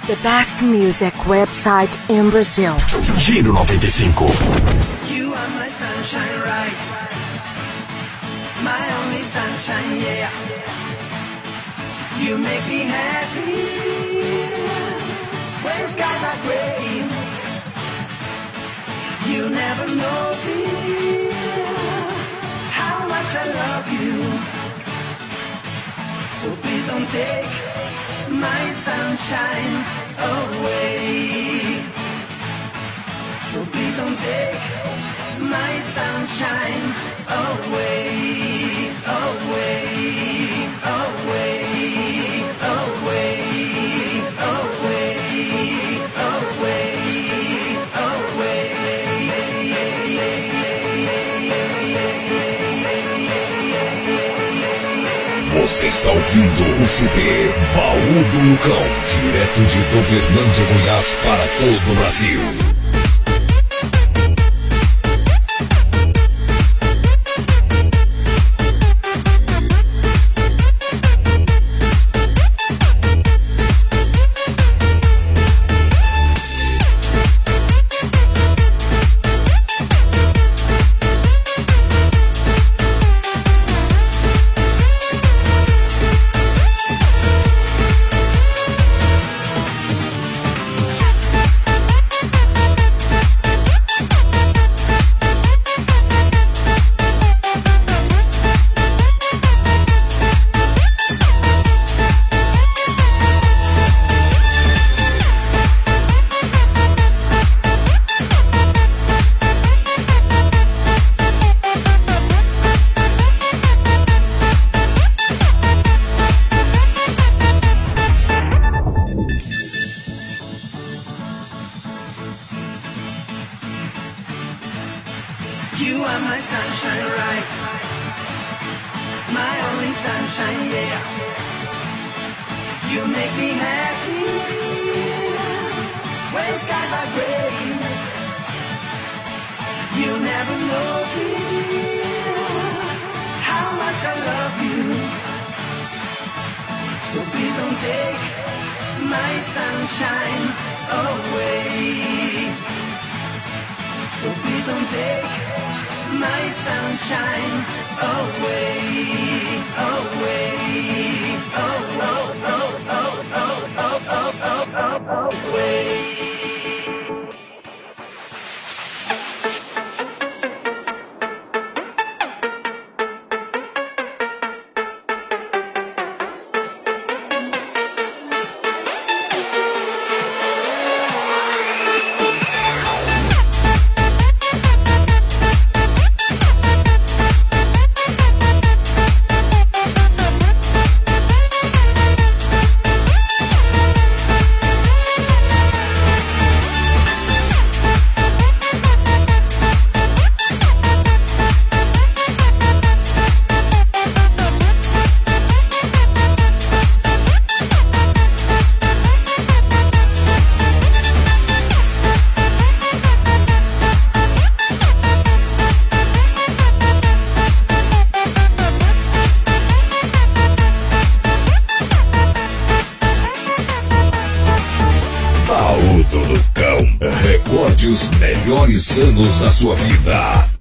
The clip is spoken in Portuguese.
The best music website in Brazil. Giro 95. You are my sunshine, right? My only sunshine, yeah. You make me happy when skies are gray. You never notice how much I love you. So please don't take my sunshine away. So please don't take my sunshine away, away, away, away, away, away, away. Você está ouvindo o CD Baú do Lucão, direto de Governândia, Goiás, para todo o Brasil. You are my sunshine, right? My only sunshine, yeah. You make me happy when skies are gray. You never notice how much I love you. So please don't take my sunshine away. So please don't take my sunshine away, away, oh, oh, oh, oh, oh, oh, oh, oh, oh, away. Recorde os melhores anos da sua vida.